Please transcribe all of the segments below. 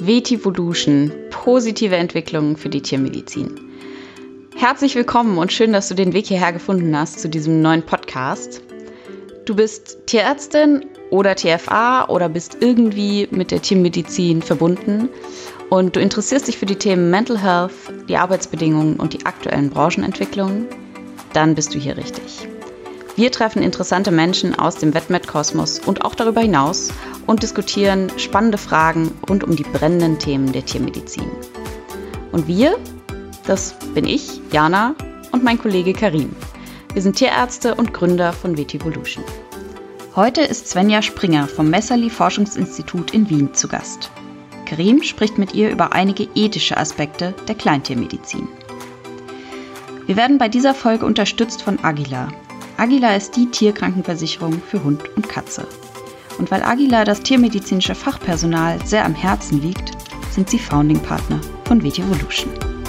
Vetivolution, positive Entwicklungen für die Tiermedizin. Herzlich willkommen und schön, dass du den Weg hierher gefunden hast zu diesem neuen Podcast. Du bist Tierärztin oder TFA oder bist irgendwie mit der Tiermedizin verbunden und du interessierst dich für die Themen Mental Health, die Arbeitsbedingungen und die aktuellen Branchenentwicklungen, dann bist du hier richtig. Wir treffen interessante Menschen aus dem Vet-Med-Kosmos und auch darüber hinaus und diskutieren spannende Fragen rund um die brennenden Themen der Tiermedizin. Und wir, das bin ich, Jana, und mein Kollege Karim. Wir sind Tierärzte und Gründer von Vetivolution. Heute ist Svenja Springer vom Messerli Forschungsinstitut in Wien zu Gast. Karim spricht mit ihr über einige ethische Aspekte der Kleintiermedizin. Wir werden bei dieser Folge unterstützt von Agila. Agila ist die Tierkrankenversicherung für Hund und Katze. Und weil Agila das tiermedizinische Fachpersonal sehr am Herzen liegt, sind sie Founding-Partner von Vetivolution.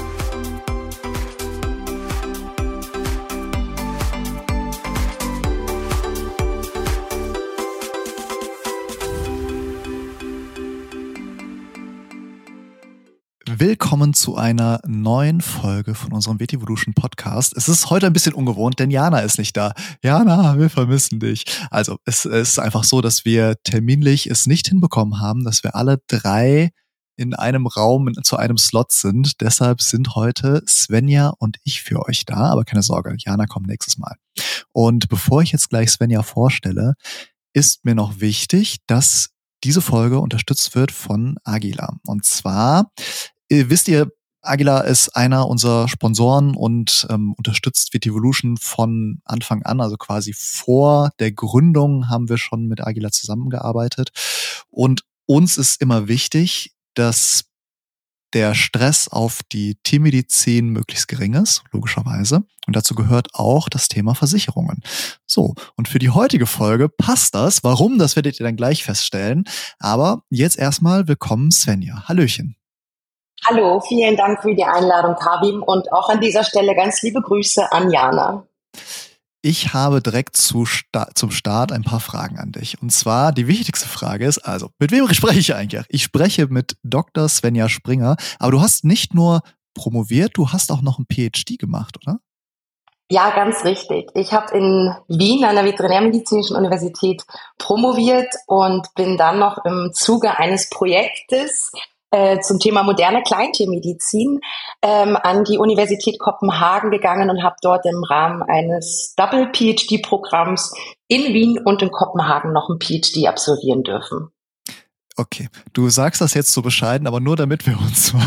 Willkommen zu einer neuen Folge von unserem Vetivolution Podcast. Es ist heute ein bisschen ungewohnt, denn Jana ist nicht da. Jana, wir vermissen dich. Also es ist einfach so, dass wir terminlich es nicht hinbekommen haben, dass wir alle drei in einem Raum zu einem Slot sind. Deshalb sind heute Svenja und ich für euch da. Aber keine Sorge, Jana kommt nächstes Mal. Und bevor ich jetzt gleich Svenja vorstelle, ist mir noch wichtig, dass diese Folge unterstützt wird von Agila. Und zwar wisst ihr, Agila ist einer unserer Sponsoren und unterstützt Vetivolution von Anfang an, also quasi vor der Gründung haben wir schon mit Agila zusammengearbeitet. Und uns ist immer wichtig, dass der Stress auf die Tiermedizin möglichst gering ist, logischerweise. Und dazu gehört auch das Thema Versicherungen. So, und für die heutige Folge passt das. Warum, das werdet ihr dann gleich feststellen. Aber jetzt erstmal willkommen Svenja. Hallöchen. Hallo, vielen Dank für die Einladung, Karim, und auch an dieser Stelle ganz liebe Grüße an Jana. Ich habe direkt zum Start ein paar Fragen an dich. Und zwar, die wichtigste Frage ist, also, mit wem spreche ich eigentlich? Ich spreche mit Dr. Svenja Springer, aber du hast nicht nur promoviert, du hast auch noch ein PhD gemacht, oder? Ja, ganz richtig. Ich habe in Wien an der Veterinärmedizinischen Universität promoviert und bin dann noch im Zuge eines Projektes zum Thema moderne Kleintiermedizin an die Universität Kopenhagen gegangen und habe dort im Rahmen eines Double-PhD-Programms in Wien und in Kopenhagen noch ein PhD absolvieren dürfen. Okay, du sagst das jetzt so bescheiden, aber nur damit wir uns mal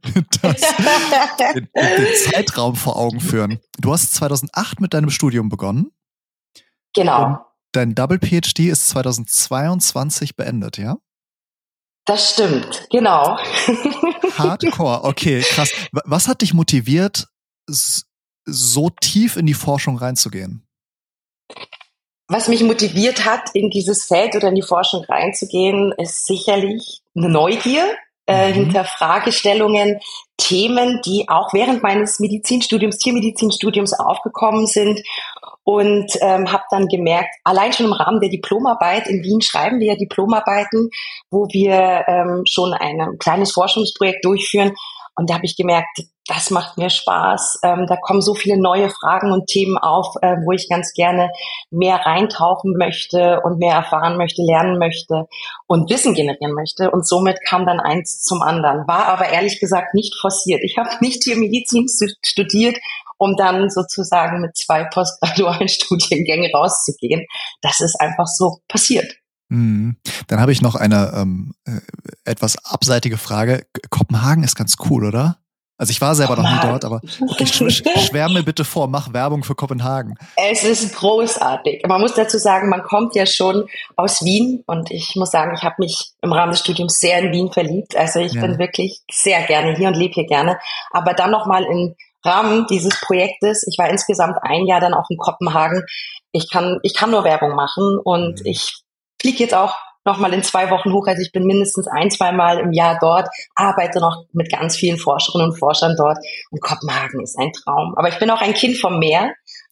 den Zeitraum vor Augen führen. Du hast 2008 mit deinem Studium begonnen. Genau. Und dein Double-PhD ist 2022 beendet, ja? Das stimmt, genau. Hardcore, okay, krass. Was hat dich motiviert, so tief in die Forschung reinzugehen? Was mich motiviert hat, in dieses Feld oder in die Forschung reinzugehen, ist sicherlich eine Neugier hinter Fragestellungen, Themen, die auch während meines Tiermedizinstudiums aufgekommen sind. Und habe dann gemerkt, allein schon im Rahmen der Diplomarbeit, in Wien schreiben wir ja Diplomarbeiten, wo wir schon ein kleines Forschungsprojekt durchführen. Und da habe ich gemerkt, das macht mir Spaß. Da kommen so viele neue Fragen und Themen auf, wo ich ganz gerne mehr reintauchen möchte und mehr erfahren möchte, lernen möchte und Wissen generieren möchte. Und somit kam dann eins zum anderen. War aber ehrlich gesagt nicht forciert. Ich habe nicht Tiermedizin studiert, um dann sozusagen mit 2 postgradualen Studiengängen rauszugehen. Das ist einfach so passiert. Dann habe ich noch eine etwas abseitige Frage. Kopenhagen ist ganz cool, oder? Also ich war selber noch nie dort, aber okay, schwärm mir bitte vor, mach Werbung für Kopenhagen. Es ist großartig. Man muss dazu sagen, man kommt ja schon aus Wien und ich muss sagen, ich habe mich im Rahmen des Studiums sehr in Wien verliebt. Also ich bin wirklich sehr gerne hier und lebe hier gerne. Aber dann nochmal im Rahmen dieses Projektes, ich war insgesamt 1 Jahr dann auch in Kopenhagen. Ich kann nur Werbung machen und ich fliege jetzt auch nochmal in 2 Wochen hoch. Also ich bin mindestens 1-2 Mal im Jahr dort, arbeite noch mit ganz vielen Forscherinnen und Forschern dort und Kopenhagen ist ein Traum. Aber ich bin auch ein Kind vom Meer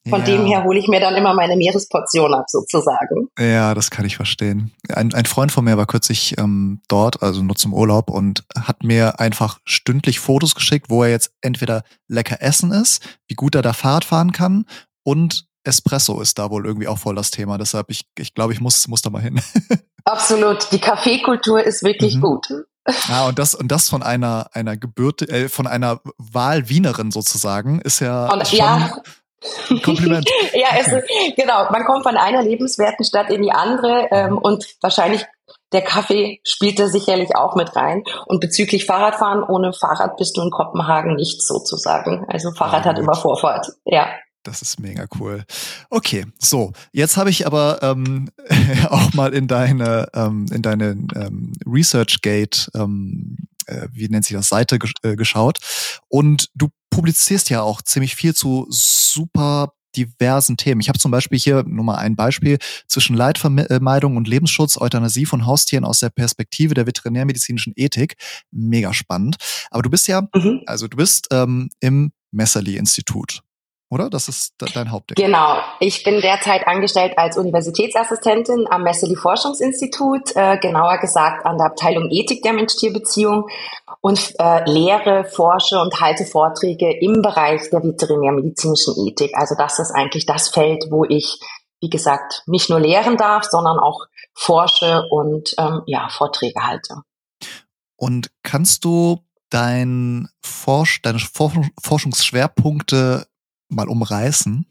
Von dem her hole ich mir dann immer meine Meeresportion ab, sozusagen. Ja, das kann ich verstehen. Ein Freund von mir war kürzlich dort, also nur zum Urlaub, und hat mir einfach stündlich Fotos geschickt, wo er jetzt entweder lecker essen ist, wie gut er da Fahrrad fahren kann, und Espresso ist da wohl irgendwie auch voll das Thema. Deshalb, ich glaube, ich muss da mal hin. Absolut. Die Kaffeekultur ist wirklich gut. Ja, und das von einer von einer Wahlwienerin sozusagen, ist ja Und, schon ein Kompliment. Ja, genau. Man kommt von einer lebenswerten Stadt in die andere und wahrscheinlich der Kaffee spielt da sicherlich auch mit rein. Und bezüglich Fahrradfahren, ohne Fahrrad bist du in Kopenhagen nicht sozusagen. Also Fahrrad hat immer Vorfahrt. Ja. Das ist mega cool. Okay, so, jetzt habe ich aber auch mal in deine ResearchGate, wie nennt sich das, Seite geschaut. Und du publizierst ja auch ziemlich viel zu super diversen Themen. Ich habe zum Beispiel hier nur mal ein Beispiel zwischen Leidvermeidung und Lebensschutz, Euthanasie von Haustieren aus der Perspektive der veterinärmedizinischen Ethik. Mega spannend. Aber du bist ja, also du bist im Messerli-Institut. Oder? Das ist dein Hauptding. Genau. Ich bin derzeit angestellt als Universitätsassistentin am Messerli-Forschungsinstitut, genauer gesagt an der Abteilung Ethik der Mensch-Tier-Beziehung und lehre, forsche und halte Vorträge im Bereich der veterinärmedizinischen Ethik. Also das ist eigentlich das Feld, wo ich, wie gesagt, nicht nur lehren darf, sondern auch forsche und Vorträge halte. Und kannst du deine Forschungsschwerpunkte mal umreißen?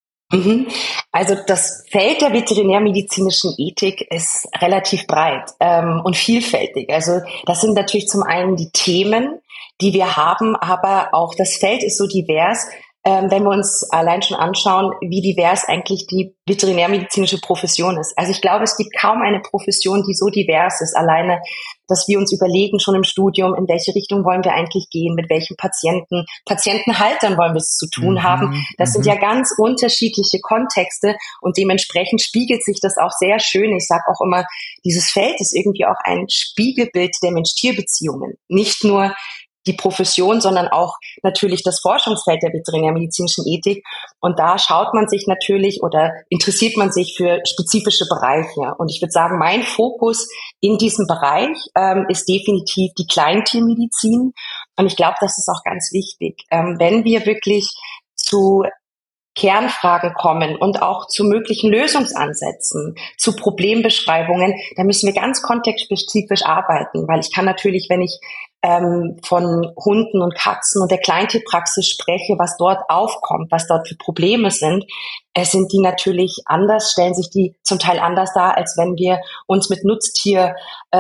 Also das Feld der veterinärmedizinischen Ethik ist relativ breit und vielfältig. Also das sind natürlich zum einen die Themen, die wir haben, aber auch das Feld ist so divers, wenn wir uns allein schon anschauen, wie divers eigentlich die veterinärmedizinische Profession ist. Also ich glaube, es gibt kaum eine Profession, die so divers ist. Alleine, dass wir uns überlegen schon im Studium, in welche Richtung wollen wir eigentlich gehen, mit welchen Patientenhaltern wollen wir es zu tun haben. Das sind ja ganz unterschiedliche Kontexte und dementsprechend spiegelt sich das auch sehr schön. Ich sage auch immer, dieses Feld ist irgendwie auch ein Spiegelbild der Mensch-Tier-Beziehungen. Nicht nur die Profession, sondern auch natürlich das Forschungsfeld der veterinärmedizinischen Ethik. Und da schaut man sich natürlich oder interessiert man sich für spezifische Bereiche. Und ich würde sagen, mein Fokus in diesem Bereich ist definitiv die Kleintiermedizin. Und ich glaube, das ist auch ganz wichtig. Wenn wir wirklich zu Kernfragen kommen und auch zu möglichen Lösungsansätzen, zu Problembeschreibungen, da müssen wir ganz kontextspezifisch arbeiten, weil ich kann natürlich, wenn ich von Hunden und Katzen und der Kleintierpraxis spreche, was dort aufkommt, was dort für Probleme sind die natürlich anders, stellen sich die zum Teil anders dar, als wenn wir uns mit Nutztier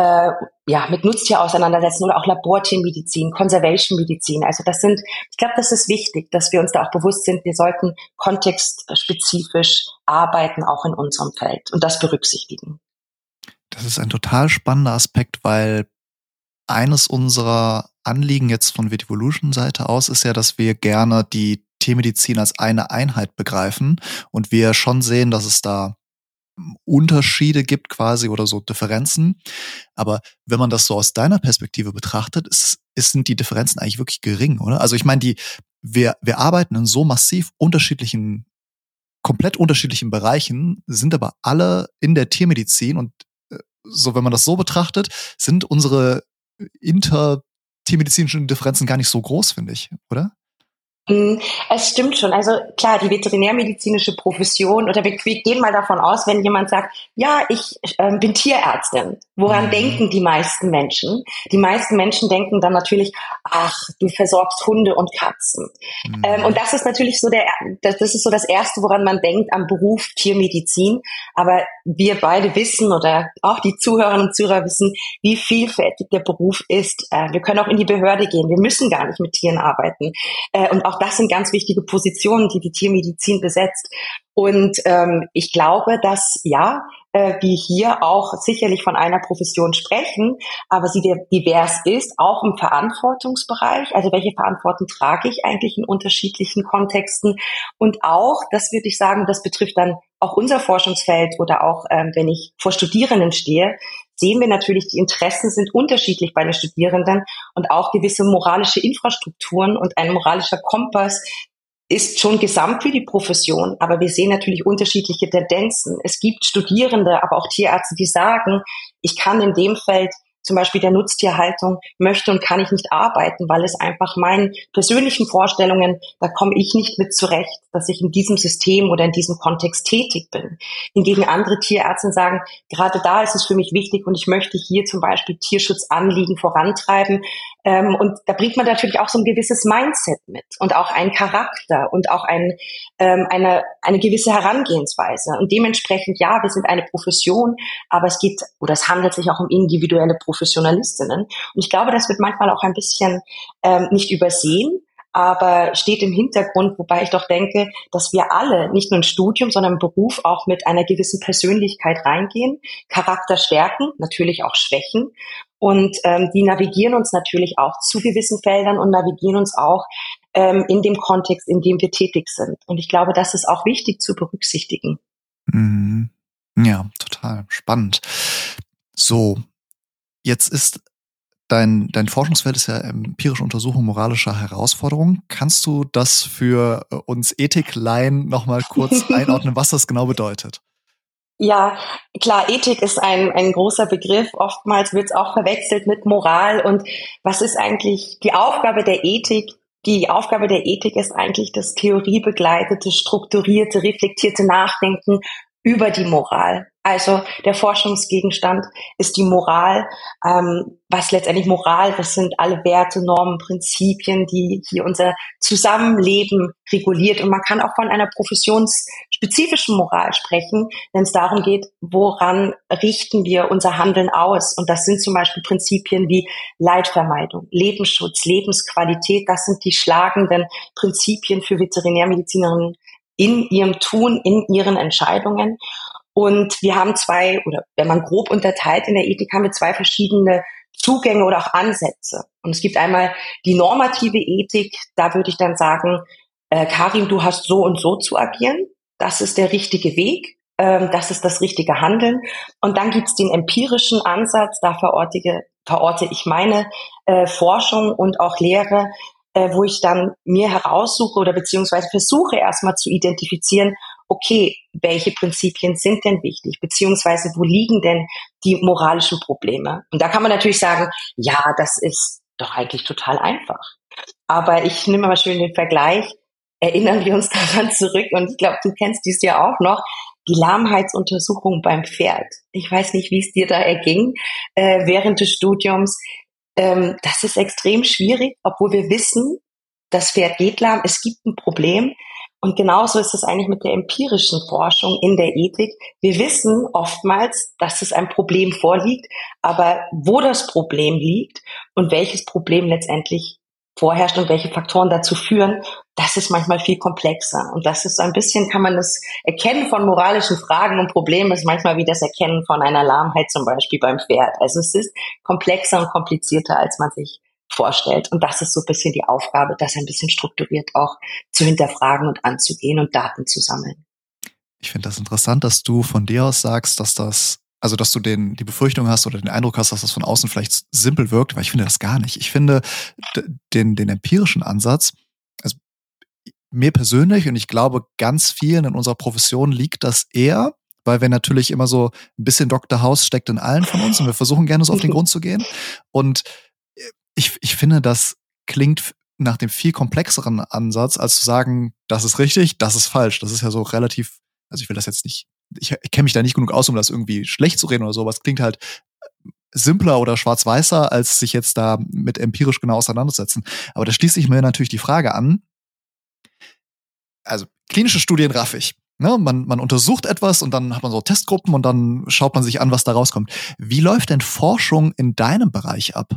auseinandersetzen oder auch Labortiermedizin, Conservation-Medizin. Also ich glaube, das ist wichtig, dass wir uns da auch bewusst sind, wir sollten kontextspezifisch arbeiten, auch in unserem Feld und das berücksichtigen. Das ist ein total spannender Aspekt, weil eines unserer Anliegen jetzt von Vetivolution-Seite aus ist ja, dass wir gerne die Tiermedizin als eine Einheit begreifen und wir schon sehen, dass es da Unterschiede gibt quasi oder so Differenzen. Aber wenn man das so aus deiner Perspektive betrachtet, sind die Differenzen eigentlich wirklich gering, oder? Also ich meine, wir arbeiten in so massiv komplett unterschiedlichen Bereichen, sind aber alle in der Tiermedizin und so, wenn man das so betrachtet, sind unsere intertiermedizinischen Differenzen gar nicht so groß, finde ich, oder? Es stimmt schon. Also klar, die veterinärmedizinische Profession, oder wir gehen mal davon aus, wenn jemand sagt, ja, ich bin Tierärztin. Woran denken die meisten Menschen? Die meisten Menschen denken dann natürlich, ach, du versorgst Hunde und Katzen. Und das ist natürlich das ist so das Erste, woran man denkt am Beruf Tiermedizin. Aber wir beide wissen oder auch die Zuhörerinnen und Zuhörer wissen, wie vielfältig der Beruf ist. Wir können auch in die Behörde gehen. Wir müssen gar nicht mit Tieren arbeiten. Und auch das sind ganz wichtige Positionen, die die Tiermedizin besetzt. Und ich glaube, dass wir hier auch sicherlich von einer Profession sprechen, aber sie divers ist, auch im Verantwortungsbereich. Also welche Verantwortung trage ich eigentlich in unterschiedlichen Kontexten? Und auch, das würde ich sagen, das betrifft dann auch unser Forschungsfeld oder auch, wenn ich vor Studierenden stehe, sehen wir natürlich, die Interessen sind unterschiedlich bei den Studierenden und auch gewisse moralische Infrastrukturen und ein moralischer Kompass ist schon gesamt für die Profession, aber wir sehen natürlich unterschiedliche Tendenzen. Es gibt Studierende, aber auch Tierärzte, die sagen, ich kann in dem Feld zum Beispiel der Nutztierhaltung möchte und kann ich nicht arbeiten, weil es einfach meinen persönlichen Vorstellungen, da komme ich nicht mit zurecht, dass ich in diesem System oder in diesem Kontext tätig bin. Hingegen andere Tierärzte sagen, gerade da ist es für mich wichtig und ich möchte hier zum Beispiel Tierschutzanliegen vorantreiben. Und da bringt man natürlich auch so ein gewisses Mindset mit und auch einen Charakter und auch eine gewisse Herangehensweise. Und dementsprechend, ja, wir sind eine Profession, aber es handelt sich auch um individuelle Professionalistinnen. Und ich glaube, das wird manchmal auch ein bisschen nicht übersehen, aber steht im Hintergrund, wobei ich doch denke, dass wir alle nicht nur im Studium, sondern im Beruf auch mit einer gewissen Persönlichkeit reingehen, Charakter stärken, natürlich auch schwächen. Und die navigieren uns natürlich auch zu gewissen Feldern und navigieren uns auch in dem Kontext, in dem wir tätig sind. Und ich glaube, das ist auch wichtig zu berücksichtigen. Mhm. Ja, total spannend. So, jetzt ist dein Forschungsfeld ist ja empirische Untersuchung moralischer Herausforderungen. Kannst du das für uns Ethikleien nochmal kurz einordnen, was das genau bedeutet? Ja, klar, Ethik ist ein großer Begriff. Oftmals wird es auch verwechselt mit Moral. Und was ist eigentlich die Aufgabe der Ethik? Die Aufgabe der Ethik ist eigentlich das theoriebegleitete, strukturierte, reflektierte Nachdenken über die Moral. Also der Forschungsgegenstand ist die Moral. Was letztendlich Moral, das sind alle Werte, Normen, Prinzipien, die hier unser Zusammenleben reguliert. Und man kann auch von einer professionsspezifischen Moral sprechen, wenn es darum geht, woran richten wir unser Handeln aus. Und das sind zum Beispiel Prinzipien wie Leidvermeidung, Lebensschutz, Lebensqualität. Das sind die schlagenden Prinzipien für Veterinärmedizinerinnen in ihrem Tun, in ihren Entscheidungen. Und wir haben oder wenn man grob unterteilt in der Ethik, haben wir zwei verschiedene Zugänge oder auch Ansätze. Und es gibt einmal die normative Ethik, da würde ich dann sagen, Karin, du hast so und so zu agieren, das ist der richtige Weg, das ist das richtige Handeln. Und dann gibt es den empirischen Ansatz, da verorte ich meine Forschung und auch Lehre, wo ich dann mir heraussuche oder beziehungsweise versuche erstmal zu identifizieren, okay, welche Prinzipien sind denn wichtig, beziehungsweise wo liegen denn die moralischen Probleme? Und da kann man natürlich sagen, ja, das ist doch eigentlich total einfach. Aber ich nehme mal schön den Vergleich, erinnern wir uns daran zurück, und ich glaube, du kennst dies ja auch noch, die Lahmheitsuntersuchung beim Pferd. Ich weiß nicht, wie es dir da erging während des Studiums. Das ist extrem schwierig, obwohl wir wissen, das Pferd geht lahm, es gibt ein Problem. Und genauso ist es eigentlich mit der empirischen Forschung in der Ethik. Wir wissen oftmals, dass es ein Problem vorliegt, aber wo das Problem liegt und welches Problem letztendlich vorherrscht und welche Faktoren dazu führen, das ist manchmal viel komplexer. Und das ist so ein bisschen, kann man das Erkennen von moralischen Fragen und Problemen ist manchmal wie das Erkennen von einer Lahmheit zum Beispiel beim Pferd. Also es ist komplexer und komplizierter, als man sich vorstellt. Und das ist so ein bisschen die Aufgabe, das ein bisschen strukturiert auch zu hinterfragen und anzugehen und Daten zu sammeln. Ich finde das interessant, dass du von dir aus sagst, dass du die Befürchtung hast oder den Eindruck hast, dass das von außen vielleicht simpel wirkt, weil ich finde das gar nicht. Ich finde den empirischen Ansatz, also mir persönlich und ich glaube ganz vielen in unserer Profession liegt das eher, weil wir natürlich immer so ein bisschen Dr. House steckt in allen von uns und wir versuchen gerne so auf den Grund zu gehen. Und ich finde, das klingt nach dem viel komplexeren Ansatz, als zu sagen, das ist richtig, das ist falsch. Das ist ja so relativ, also ich will das jetzt nicht, ich kenne mich da nicht genug aus, um das irgendwie schlecht zu reden oder so, aber es klingt halt simpler oder schwarz-weißer, als sich jetzt da mit empirisch genau auseinandersetzen. Aber da schließe ich mir natürlich die Frage an, also klinische Studien raff ich. Ne? Man untersucht etwas und dann hat man so Testgruppen und dann schaut man sich an, was da rauskommt. Wie läuft denn Forschung in deinem Bereich ab?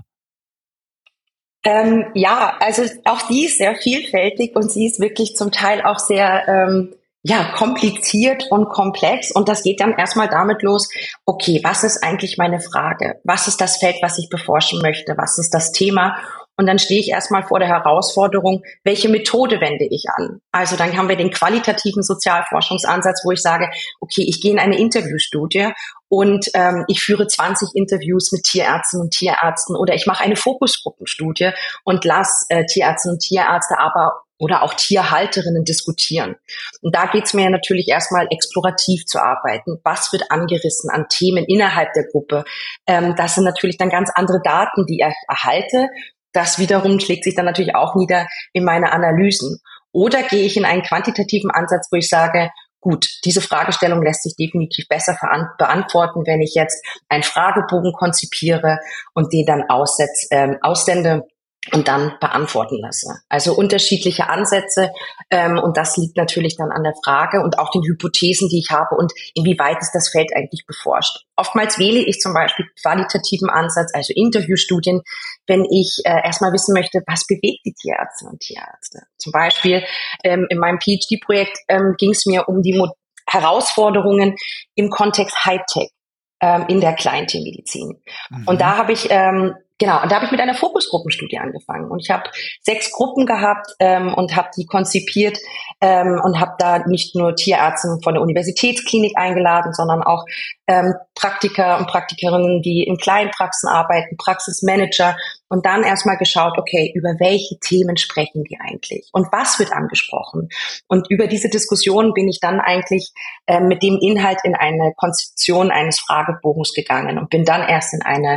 Ja, also auch die ist sehr vielfältig und sie ist wirklich zum Teil auch sehr kompliziert und komplex. Und das geht dann erstmal damit los, okay, was ist eigentlich meine Frage? Was ist das Feld, was ich beforschen möchte? Was ist das Thema? Und dann stehe ich erstmal vor der Herausforderung, welche Methode wende ich an? Also dann haben wir den qualitativen Sozialforschungsansatz, wo ich sage, okay, ich gehe in eine Interviewstudie und ich führe 20 Interviews mit Tierärztinnen und Tierärzten oder ich mache eine Fokusgruppenstudie und lasse Tierärztinnen und Tierärzte, aber oder auch Tierhalterinnen diskutieren. Und da geht's mir natürlich erstmal explorativ zu arbeiten. Was wird angerissen an Themen innerhalb der Gruppe? Das sind natürlich dann ganz andere Daten, die ich erhalte. Das wiederum schlägt sich dann natürlich auch nieder in meine Analysen. Oder gehe ich in einen quantitativen Ansatz, wo ich sage, gut, diese Fragestellung lässt sich definitiv besser beantworten, wenn ich jetzt einen Fragebogen konzipiere und den dann aussende und dann beantworten lasse. Also unterschiedliche Ansätze und das liegt natürlich dann an der Frage und auch den Hypothesen, die ich habe und inwieweit ist das Feld eigentlich beforscht. Oftmals wähle ich zum Beispiel qualitativen Ansatz, also Interviewstudien, wenn ich erstmal wissen möchte, was bewegt die Tierärztinnen und Tierärzte. Zum Beispiel in meinem PhD-Projekt ging es mir um die Herausforderungen im Kontext Hightech in der Kleintiermedizin. Und da habe ich mit einer Fokusgruppenstudie angefangen. Und ich habe 6 Gruppen gehabt und habe die konzipiert und habe da nicht nur Tierärzte von der Universitätsklinik eingeladen, sondern auch Praktiker und Praktikerinnen, die in Kleinpraxen arbeiten, Praxismanager und dann erstmal geschaut, okay, über welche Themen sprechen die eigentlich und was wird angesprochen? Und über diese Diskussion bin ich dann eigentlich mit dem Inhalt in eine Konzeption eines Fragebogens gegangen und bin dann erst in eine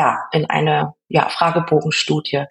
Fragebogenstudie,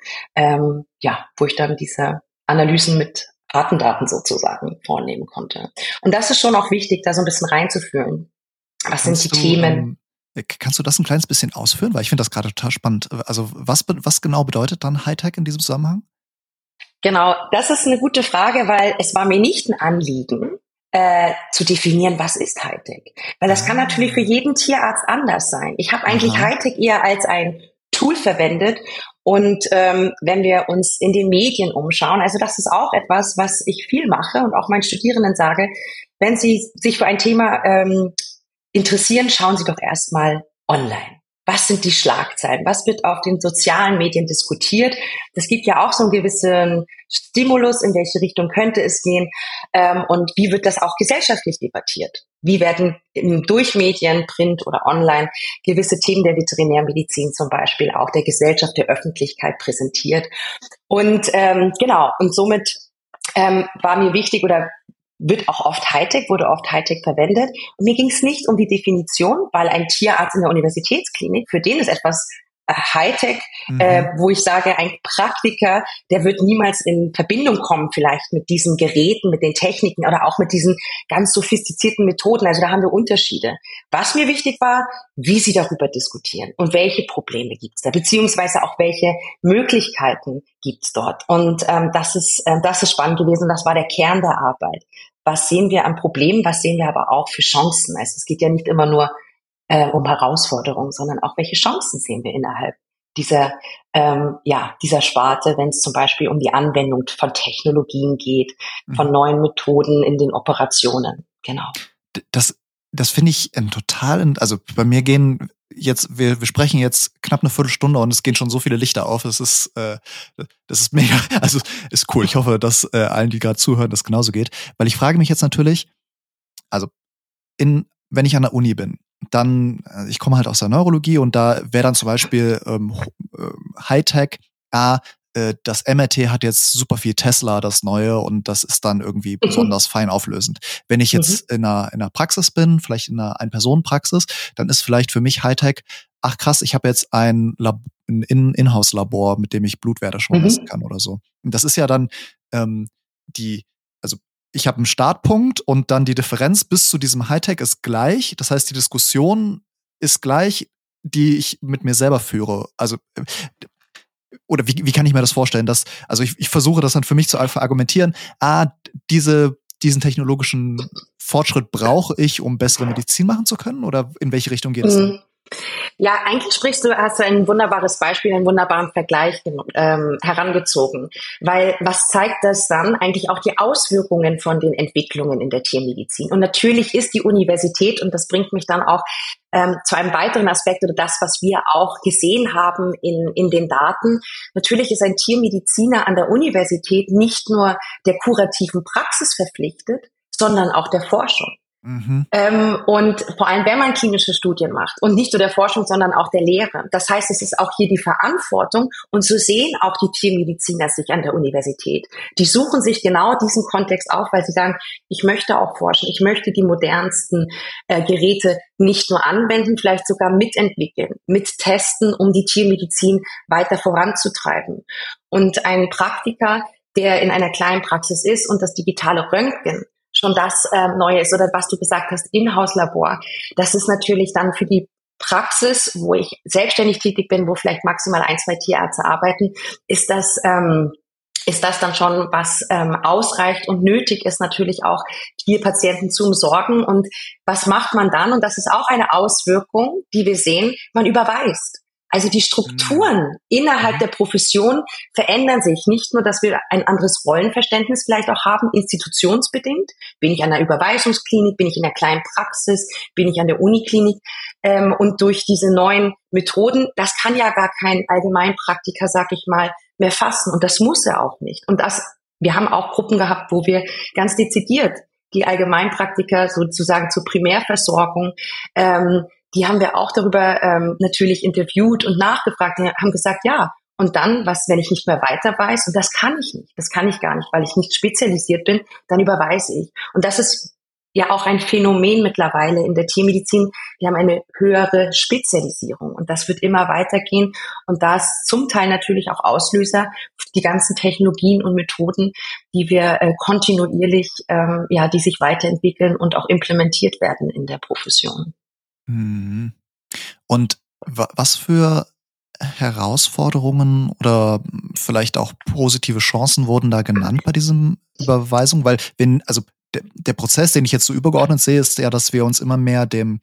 wo ich dann diese Analysen mit Artendaten sozusagen vornehmen konnte. Und das ist schon auch wichtig, da so ein bisschen reinzuführen. Was sind die Themen? Kannst du das ein kleines bisschen ausführen? Weil ich finde das gerade total spannend. Also was genau bedeutet dann Hightech in diesem Zusammenhang? Genau, das ist eine gute Frage, weil es war mir nicht ein Anliegen, zu definieren, was ist Hightech. Weil das kann natürlich für jeden Tierarzt anders sein. Ich habe eigentlich Hightech eher als ein Tool verwendet. Und wenn wir uns in den Medien umschauen, also das ist auch etwas, was ich viel mache und auch meinen Studierenden sage, wenn sie sich für ein Thema interessieren, schauen Sie doch erstmal online. Was sind die Schlagzeilen? Was wird auf den sozialen Medien diskutiert? Das gibt ja auch so einen gewissen Stimulus, in welche Richtung könnte es gehen und wie wird das auch gesellschaftlich debattiert? Wie werden durch Medien, Print oder online gewisse Themen der Veterinärmedizin zum Beispiel auch der Gesellschaft, der Öffentlichkeit präsentiert? Und und somit war mir wichtig oder wurde oft Hightech verwendet. Und mir ging es nicht um die Definition, weil ein Tierarzt in der Universitätsklinik, für den ist etwas Hightech, wo ich sage, ein Praktiker, der wird niemals in Verbindung kommen vielleicht mit diesen Geräten, mit den Techniken oder auch mit diesen ganz sophistizierten Methoden. Also da haben wir Unterschiede. Was mir wichtig war, wie sie darüber diskutieren und welche Probleme gibt es da, beziehungsweise auch welche Möglichkeiten gibt es dort. Und das ist spannend gewesen. Das war der Kern der Arbeit. Was sehen wir an Problemen, was sehen wir aber auch für Chancen? Also es geht ja nicht immer nur um Herausforderungen, sondern auch welche Chancen sehen wir innerhalb dieser Sparte, wenn es zum Beispiel um die Anwendung von Technologien geht, von neuen Methoden in den Operationen. Genau. Das finde ich also bei mir gehen jetzt, wir sprechen jetzt knapp eine Viertelstunde und es gehen schon so viele Lichter auf. Das ist mega, also ist cool. Ich hoffe, dass allen, die gerade zuhören, das genauso geht. Weil ich frage mich jetzt natürlich, also wenn ich an der Uni bin, dann, ich komme halt aus der Neurologie und da wäre dann zum Beispiel Hightech, das MRT hat jetzt super viel Tesla, das Neue, und das ist dann irgendwie besonders fein auflösend. Wenn ich jetzt in einer Praxis bin, vielleicht in einer Ein-Personen-Praxis, dann ist vielleicht für mich Hightech, ach krass, ich habe jetzt ein Inhouse-Labor, mit dem ich Blutwerte schon messen kann oder so. Und das ist ja dann ich habe einen Startpunkt und dann die Differenz bis zu diesem Hightech ist gleich. Das heißt, die Diskussion ist gleich, die ich mit mir selber führe. Also, oder wie kann ich mir das vorstellen? Ich versuche das dann für mich zu argumentieren. Diesen technologischen Fortschritt brauche ich, um bessere Medizin machen zu können? Oder in welche Richtung geht es dann? Ja, eigentlich hast du ein wunderbares Beispiel, einen wunderbaren Vergleich herangezogen. Weil was zeigt das dann? Eigentlich auch die Auswirkungen von den Entwicklungen in der Tiermedizin. Und natürlich ist die Universität, und das bringt mich dann auch zu einem weiteren Aspekt oder das, was wir auch gesehen haben in den Daten. Natürlich ist ein Tiermediziner an der Universität nicht nur der kurativen Praxis verpflichtet, sondern auch der Forschung. Mhm. Und vor allem, wenn man klinische Studien macht und nicht nur der Forschung, sondern auch der Lehre. Das heißt, es ist auch hier die Verantwortung und so sehen auch die Tiermediziner sich an der Universität. Die suchen sich genau diesen Kontext auf, weil sie sagen, ich möchte auch forschen, ich möchte die modernsten Geräte nicht nur anwenden, vielleicht sogar mitentwickeln, mittesten, um die Tiermedizin weiter voranzutreiben. Und ein Praktiker, der in einer kleinen Praxis ist und das digitale Röntgen schon das Neue ist oder was du gesagt hast, Inhouse-Labor. Das ist natürlich dann für die Praxis, wo ich selbstständig tätig bin, wo vielleicht maximal 1, 2 Tierärzte arbeiten, ist das dann schon, was ausreicht und nötig ist, natürlich auch Tierpatienten zu umsorgen. Und was macht man dann? Und das ist auch eine Auswirkung, die wir sehen, man überweist. Also die Strukturen innerhalb der Profession verändern sich. Nicht nur, dass wir ein anderes Rollenverständnis vielleicht auch haben, institutionsbedingt. Bin ich an einer Überweisungsklinik, bin ich in einer kleinen Praxis, bin ich an der Uniklinik? Und durch diese neuen Methoden, das kann ja gar kein Allgemeinpraktiker, sag ich mal, mehr fassen. Und das muss er auch nicht. Und wir haben auch Gruppen gehabt, wo wir ganz dezidiert die Allgemeinpraktiker sozusagen zur Primärversorgung die haben wir auch darüber natürlich interviewt und nachgefragt. Die haben gesagt, ja, und dann, was, wenn ich nicht mehr weiter weiß? Und das kann ich nicht. Das kann ich gar nicht, weil ich nicht spezialisiert bin, dann überweise ich. Und das ist ja auch ein Phänomen mittlerweile in der Tiermedizin. Wir haben eine höhere Spezialisierung und das wird immer weitergehen. Und da ist zum Teil natürlich auch Auslöser, die ganzen Technologien und Methoden, die wir kontinuierlich, die sich weiterentwickeln und auch implementiert werden in der Profession. Und was für Herausforderungen oder vielleicht auch positive Chancen wurden da genannt bei diesem Überweisung? Weil der Prozess, den ich jetzt so übergeordnet sehe, ist ja, dass wir uns immer mehr dem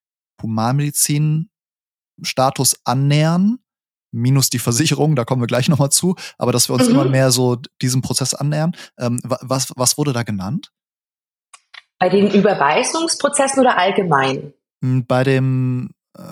Humanmedizin-Status annähern, minus die Versicherung, da kommen wir gleich nochmal zu, aber dass wir uns immer mehr so diesem Prozess annähern. Was wurde da genannt? Bei den Überweisungsprozessen oder allgemein? Bei dem,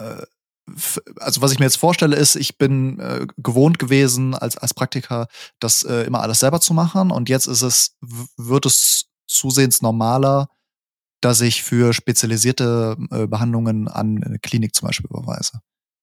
also was ich mir jetzt vorstelle, ist, ich bin gewohnt gewesen, als Praktiker, das immer alles selber zu machen. Und jetzt wird es zusehends normaler, dass ich für spezialisierte Behandlungen an eine Klinik zum Beispiel überweise.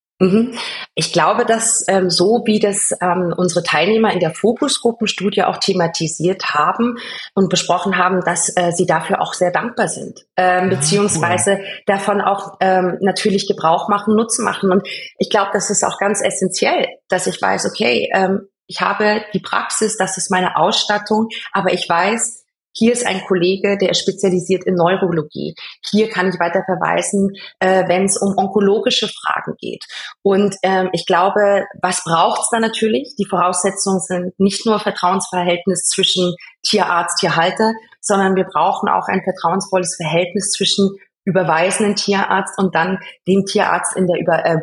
Ich glaube, dass so wie das unsere Teilnehmer in der Fokusgruppenstudie auch thematisiert haben und besprochen haben, dass sie dafür auch sehr dankbar sind, beziehungsweise davon auch natürlich Gebrauch machen, Nutzen machen. Und ich glaube, das ist auch ganz essentiell, dass ich weiß, okay, ich habe die Praxis, das ist meine Ausstattung, aber ich weiß, hier ist ein Kollege, der ist spezialisiert in Neurologie. Hier kann ich weiter verweisen, wenn es um onkologische Fragen geht. Und ich glaube, was braucht es da natürlich? Die Voraussetzungen sind nicht nur Vertrauensverhältnis zwischen Tierarzt, Tierhalter, sondern wir brauchen auch ein vertrauensvolles Verhältnis zwischen überweisenden Tierarzt und dann dem Tierarzt in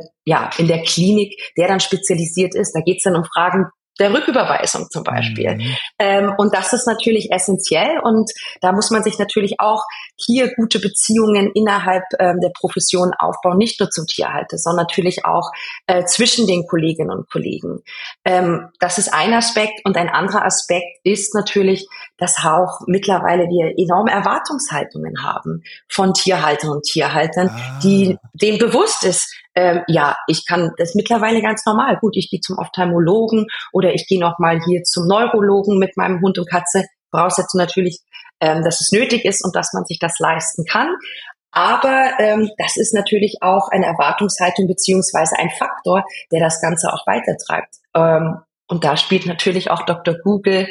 der Klinik, der dann spezialisiert ist. Da geht es dann um Fragen der Rücküberweisung zum Beispiel. Und das ist natürlich essentiell und da muss man sich natürlich auch hier gute Beziehungen innerhalb der Profession aufbauen, nicht nur zum Tierhalter, sondern natürlich auch zwischen den Kolleginnen und Kollegen. Das ist ein Aspekt und ein anderer Aspekt ist natürlich, dass auch mittlerweile wir enorme Erwartungshaltungen haben von Tierhaltern und Tierhaltern, die denen bewusst ist, ich kann das mittlerweile ganz normal. Gut, ich gehe zum Ophthalmologen oder ich gehe nochmal hier zum Neurologen mit meinem Hund und Katze. Voraussetzung natürlich, dass es nötig ist und dass man sich das leisten kann. Aber das ist natürlich auch eine Erwartungshaltung beziehungsweise ein Faktor, der das Ganze auch weitertreibt. Und da spielt natürlich auch Dr. Google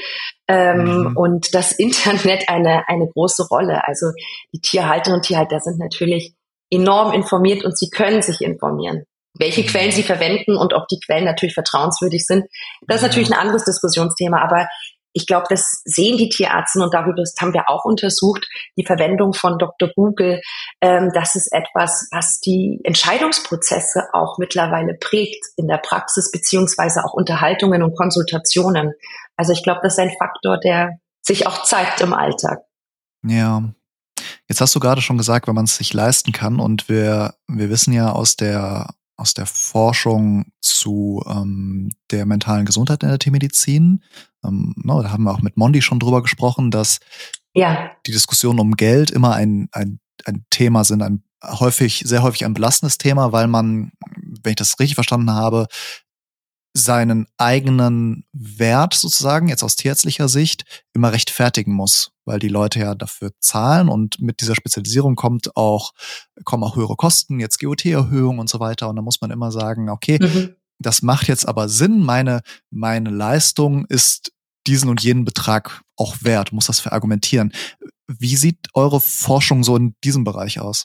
und das Internet eine große Rolle. Also die Tierhalterinnen und Tierhalter sind natürlich enorm informiert und sie können sich informieren. Welche Quellen sie verwenden und ob die Quellen natürlich vertrauenswürdig sind, das ist natürlich ein anderes Diskussionsthema, aber ich glaube, das sehen die Tierärzte und darüber haben wir auch untersucht, die Verwendung von Dr. Google, das ist etwas, was die Entscheidungsprozesse auch mittlerweile prägt in der Praxis, beziehungsweise auch Unterhaltungen und Konsultationen. Also ich glaube, das ist ein Faktor, der sich auch zeigt im Alltag. Ja. Jetzt hast du gerade schon gesagt, wenn man es sich leisten kann und wir wissen ja aus der Forschung zu der mentalen Gesundheit in der Tiermedizin, da haben wir auch mit Mondi schon drüber gesprochen, dass die Diskussion um Geld immer ein ein Thema sind, sehr häufig ein belastendes Thema, weil man, wenn ich das richtig verstanden habe, seinen eigenen Wert sozusagen, jetzt aus tierärztlicher Sicht, immer rechtfertigen muss, weil die Leute ja dafür zahlen und mit dieser Spezialisierung kommen auch höhere Kosten, jetzt GOT-Erhöhung und so weiter und da muss man immer sagen, okay, das macht jetzt aber Sinn, meine Leistung ist diesen und jenen Betrag auch wert, muss das verargumentieren. Wie sieht eure Forschung so in diesem Bereich aus?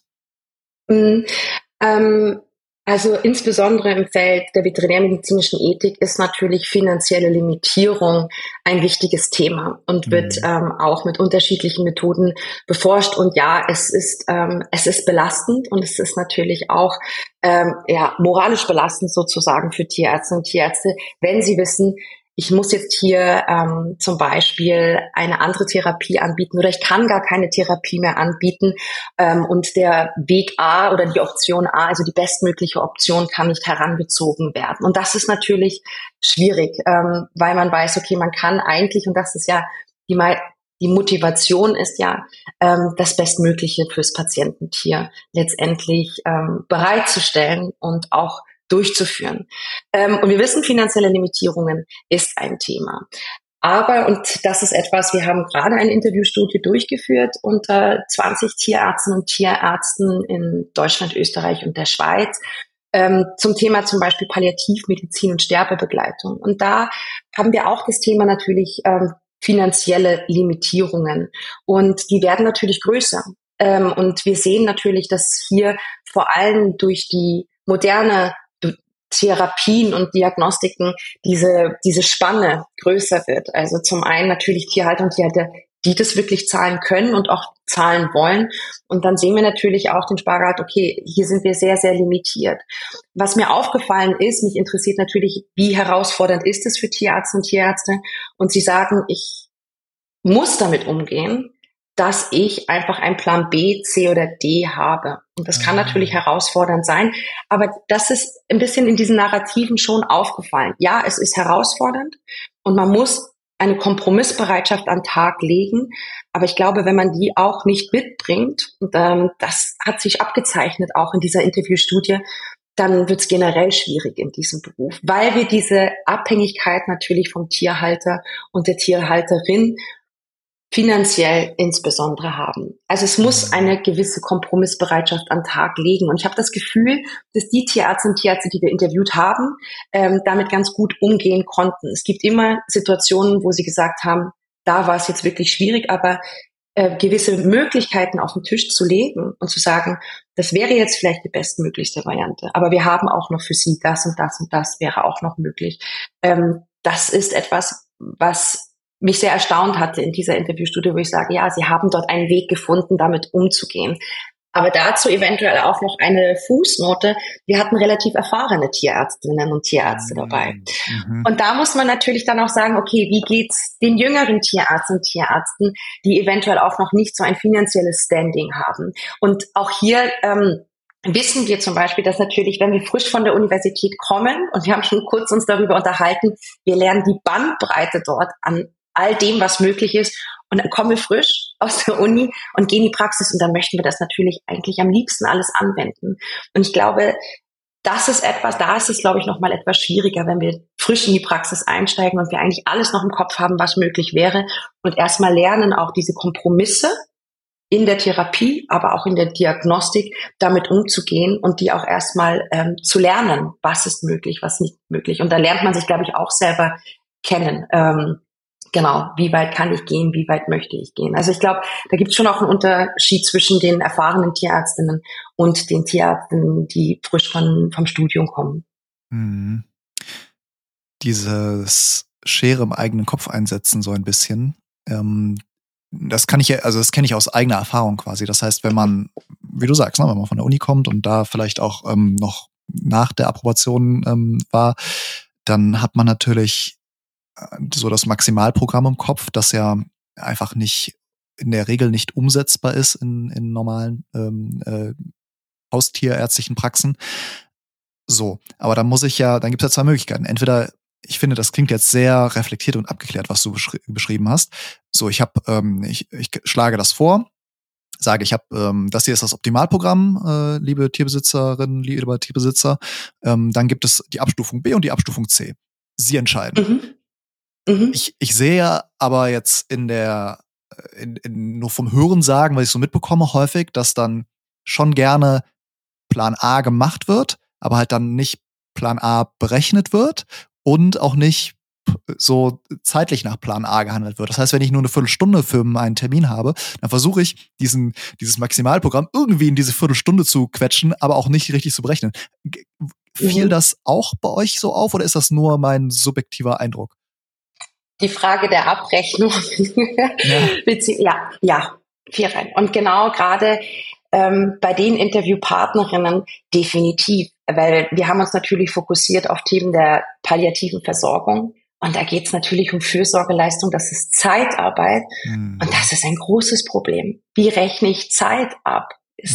Also insbesondere im Feld der veterinärmedizinischen Ethik ist natürlich finanzielle Limitierung ein wichtiges Thema und wird auch mit unterschiedlichen Methoden beforscht. Und ja, es ist belastend und es ist natürlich auch moralisch belastend sozusagen für Tierärzte und Tierärzte, wenn sie wissen, ich muss jetzt hier zum Beispiel eine andere Therapie anbieten oder ich kann gar keine Therapie mehr anbieten und der Weg A oder die Option A, also die bestmögliche Option, kann nicht herangezogen werden. Und das ist natürlich schwierig, weil man weiß, okay, man kann eigentlich, und das ist ja die Motivation ist ja, das Bestmögliche fürs Patiententier letztendlich bereitzustellen und auch durchzuführen. Und wir wissen, finanzielle Limitierungen ist ein Thema. Aber, und das ist etwas, wir haben gerade eine Interviewstudie durchgeführt unter 20 Tierärztinnen und Tierärzten in Deutschland, Österreich und der Schweiz, zum Thema zum Beispiel Palliativmedizin und Sterbebegleitung. Und da haben wir auch das Thema natürlich finanzielle Limitierungen. Und die werden natürlich größer. Und wir sehen natürlich, dass hier vor allem durch die moderne Therapien und Diagnostiken diese Spanne größer wird. Also zum einen natürlich Tierhalter und Tierhalter, die das wirklich zahlen können und auch zahlen wollen. Und dann sehen wir natürlich auch den Spagat, okay, hier sind wir sehr, sehr limitiert. Was mir aufgefallen ist, mich interessiert natürlich, wie herausfordernd ist es für Tierärzte und Tierärzte? Und sie sagen, ich muss damit umgehen, dass ich einfach einen Plan B, C oder D habe. Und das kann natürlich herausfordernd sein, aber das ist ein bisschen in diesen Narrativen schon aufgefallen. Ja, es ist herausfordernd und man muss eine Kompromissbereitschaft an den Tag legen, aber ich glaube, wenn man die auch nicht mitbringt, und das hat sich abgezeichnet auch in dieser Interviewstudie, dann wird es generell schwierig in diesem Beruf, weil wir diese Abhängigkeit natürlich vom Tierhalter und der Tierhalterin finanziell insbesondere haben. Also es muss eine gewisse Kompromissbereitschaft an den Tag legen. Und ich habe das Gefühl, dass die Tierärzte und Tierärzte, die wir interviewt haben, damit ganz gut umgehen konnten. Es gibt immer Situationen, wo sie gesagt haben, da war es jetzt wirklich schwierig, aber gewisse Möglichkeiten auf den Tisch zu legen und zu sagen, das wäre jetzt vielleicht die bestmöglichste Variante, aber wir haben auch noch für Sie das und das und das wäre auch noch möglich. Das ist etwas, was mich sehr erstaunt hatte in dieser Interviewstudie, wo ich sage, ja, sie haben dort einen Weg gefunden, damit umzugehen. Aber dazu eventuell auch noch eine Fußnote. Wir hatten relativ erfahrene Tierärztinnen und Tierärzte dabei. Und da muss man natürlich dann auch sagen, okay, wie geht's den jüngeren Tierärzten und Tierärzten, die eventuell auch noch nicht so ein finanzielles Standing haben? Und auch hier wissen wir zum Beispiel, dass natürlich, wenn wir frisch von der Universität kommen, und wir haben schon kurz uns darüber unterhalten, wir lernen die Bandbreite dort an all dem, was möglich ist. Und dann kommen wir frisch aus der Uni und gehen in die Praxis und dann möchten wir das natürlich eigentlich am liebsten alles anwenden. Und ich glaube, das ist etwas, da ist es, glaube ich, nochmal etwas schwieriger, wenn wir frisch in die Praxis einsteigen und wir eigentlich alles noch im Kopf haben, was möglich wäre und erstmal lernen, auch diese Kompromisse in der Therapie, aber auch in der Diagnostik damit umzugehen und die auch erstmal zu lernen, was ist möglich, was nicht möglich. Und da lernt man sich, glaube ich, auch selber kennen. Genau, wie weit kann ich gehen, wie weit möchte ich gehen. Also ich glaube, da gibt es schon auch einen Unterschied zwischen den erfahrenen Tierärztinnen und den Tierärztinnen, die frisch vom Studium kommen. Dieses Schere im eigenen Kopf einsetzen, so ein bisschen, das kenne ich aus eigener Erfahrung quasi. Das heißt, wenn man, wie du sagst, wenn man von der Uni kommt und da vielleicht auch noch nach der Approbation war, dann hat man natürlich so das Maximalprogramm im Kopf, das ja einfach nicht in der Regel nicht umsetzbar ist in normalen haustierärztlichen Praxen. So, aber dann gibt es ja zwei Möglichkeiten. Entweder, ich finde, das klingt jetzt sehr reflektiert und abgeklärt, was du beschrieben hast. So, ich schlage das vor. sage, ich habe, das hier ist das Optimalprogramm, liebe Tierbesitzerinnen, lieber Tierbesitzer, dann gibt es die Abstufung B und die Abstufung C. Sie entscheiden. Ich sehe aber jetzt nur vom Hören sagen, was ich so mitbekomme, häufig, dass dann schon gerne Plan A gemacht wird, aber halt dann nicht Plan A berechnet wird und auch nicht so zeitlich nach Plan A gehandelt wird. Das heißt, wenn ich nur eine Viertelstunde für einen Termin habe, dann versuche ich, dieses Maximalprogramm irgendwie in diese Viertelstunde zu quetschen, aber auch nicht richtig zu berechnen. Fiel das auch bei euch so auf oder ist das nur mein subjektiver Eindruck? Die Frage der Abrechnung. Ja, viel rein. Und genau gerade bei den Interviewpartnerinnen definitiv, weil wir haben uns natürlich fokussiert auf Themen der palliativen Versorgung. Und da geht es natürlich um Fürsorgeleistung, das ist Zeitarbeit. Und das ist ein großes Problem. Wie rechne ich Zeit ab?